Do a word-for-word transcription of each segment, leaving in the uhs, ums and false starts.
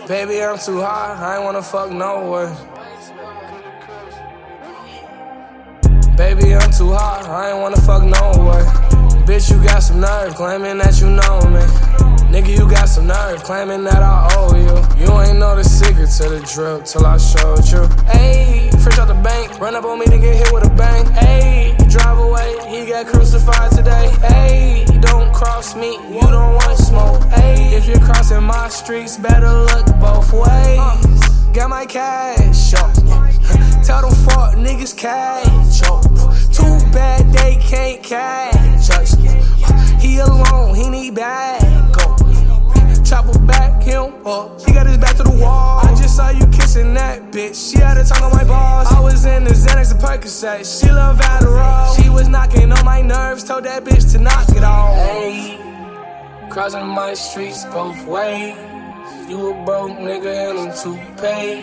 Baby, I'm too high, I ain't wanna fuck no way. Baby, I'm too high, I ain't wanna fuck no way. Bitch, you got some nerve, claiming that you know me. Nigga, you got some nerve, claiming that I owe you. You ain't know the secret to the drip till I showed you. Ayy, fresh out the bank, run up on me to get hit with a bang. Ayy, drive away, he got crucified today. Ayy, don't cross me, you don't want smoke. Ayy, if you're crossing my streets, better look both ways. Got my cash up, tell them fuck niggas cash up. Too bad they can't catch us. He alone, he need backup. Chopper back him up, he got his back to the wall. I just saw you kissing that bitch, she had a tongue on my balls. I was in the Xanax and Percocet, she love Adderall. She was knocking on my nerves, told that bitch to knock it off. Hey, crossing my streets both ways. You a broke nigga and I'm too paid.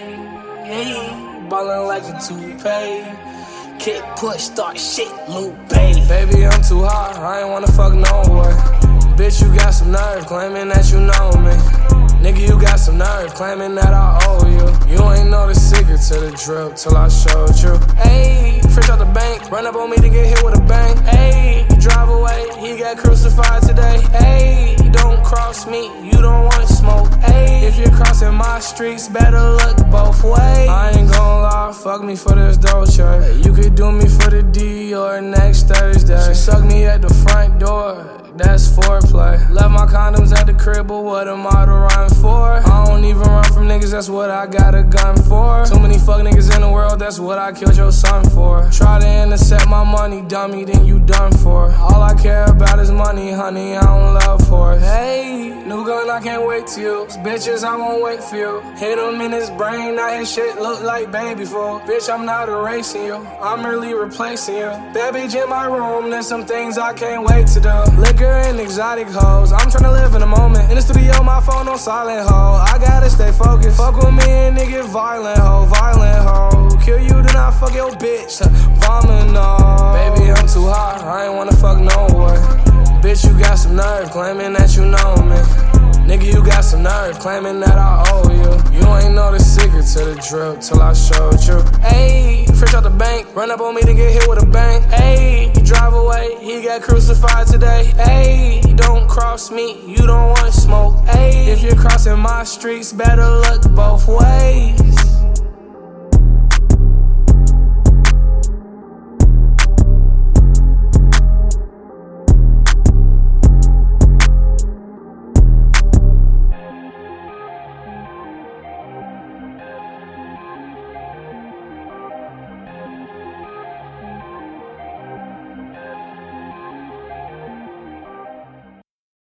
Hey, ballin' like a toupee. Kick, push, start shit, Lupe. Baby, I'm too high, I ain't wanna fuck no way. Bitch, you got some nerve, claiming that you know me. Nigga, you got some nerve, claiming that I owe you. You ain't know the secret to the drip till I showed you. Ayy, fresh out the bank, run up on me to get hit with a bang. Ayy, drive away, he got crucified today. Ayy, don't cross me, you don't want smoke. Ayy, if you're crossing my streets, better look both ways. I ain't gon' lie, fuck me for this Dolce. You could do me for the D or next Thursday. She suck me at the front door, that's foreplay. Left my condoms at the crib, but what am I to run for? I don't even run from niggas, that's what I got a gun for. Too many fuck niggas in the world, that's what I killed your son for. Try to intercept my money, dummy, then you done for. All I care about is money, honey, I don't love for it. Hey, new gun, I can't wait to use. Bitches, I won't wait for you. Hit him in his brain, now his shit look like baby food. Bitch, I'm not erasing you, I'm merely replacing you. That bitch in my room, there's some things I can't wait to do. Liquor and exotic hoes, I'm tryna live in the moment. In the studio, my phone on silent, ho. I gotta stay focused. Fuck with me and nigga violent, ho, violent, ho. Kill you, then I fuck your bitch. Vomit, no. Baby, I'm too high, I ain't wanna fuck no way. Bitch, you got some nerve, claiming that you know me. Nigga, you got some nerve, claiming that I owe you. You ain't know the secret to the drip till I showed you. Ayy, fresh out the bank, run up on me to get hit with a bang. Ayy, drive away, he got crucified today. Ayy, don't cross me, you don't want smoke. Ayy, if you're crossing my streets, better look both ways.